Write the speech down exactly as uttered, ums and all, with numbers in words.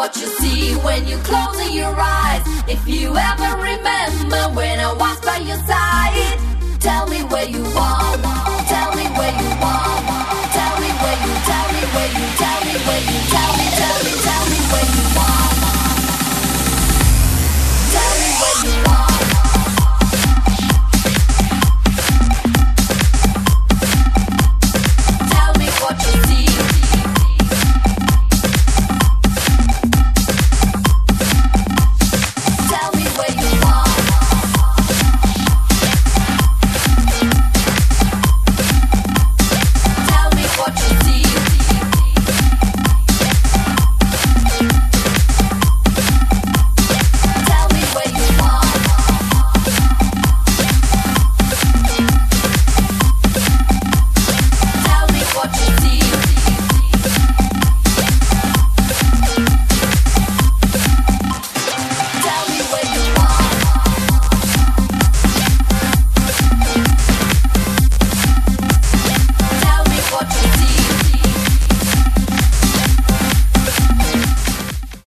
what you see when you close your eyes. If you ever remember when I was by your side, tell me where you are, tell me where you are, tell me where you, tell me where you, tell me where you, tell me. Tell